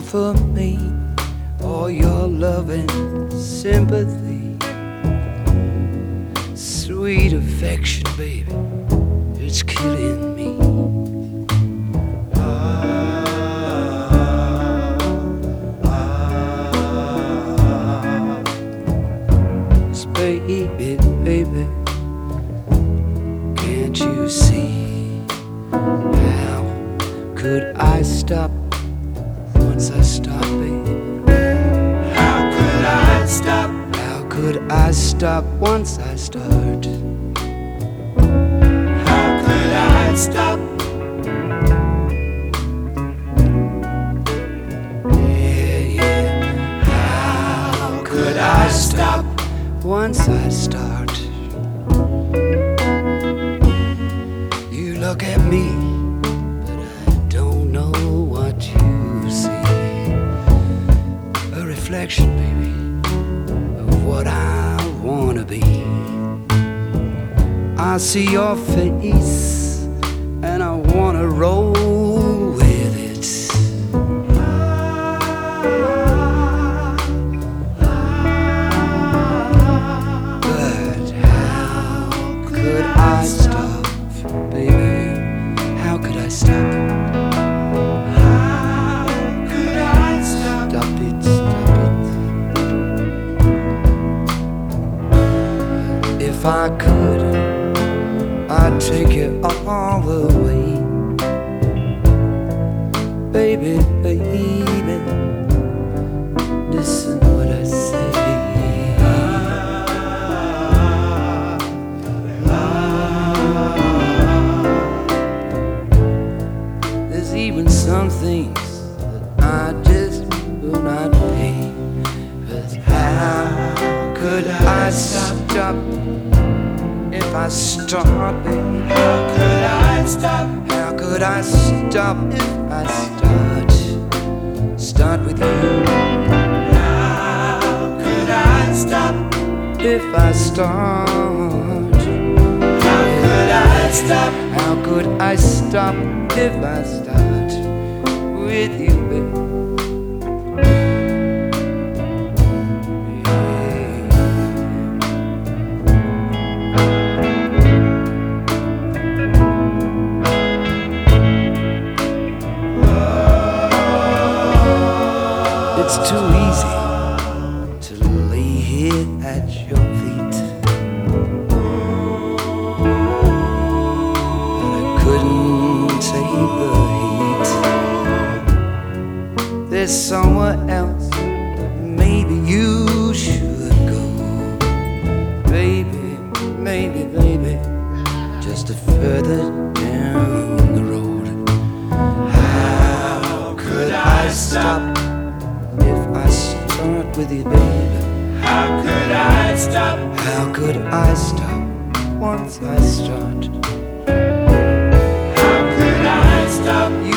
offer me all your love and sympathy, sweet affection, baby, it's killing me. Baby, baby, can't you see? How could I stop once I stop, baby? How could I stop? How could I stop once I start? How could I stop? Yeah, yeah. How could I stop once I start? You look at me, but I don't know what you see. A reflection, baby, of what I wanna be. I see your face and I wanna roll with it. Could I stop, baby? How could I stop? How could I stop? Stop it, stop it. If I could, I'd take you all the way. Baby, baby, listen what I say. Even some things that I just will not pay. But how could I stop if I start, baby? How could I stop? How could I stop if I start with you? How could I stop if I start? How could I stop? How could I stop if I start with you, baby? It's too easy to lay here at your feet, but I couldn't take the heat. There's somewhere else that maybe you should go, baby, maybe, baby, just a further down the road. How could I stop if I start with you, baby? How could I stop? How could I stop once I start? How could I stop?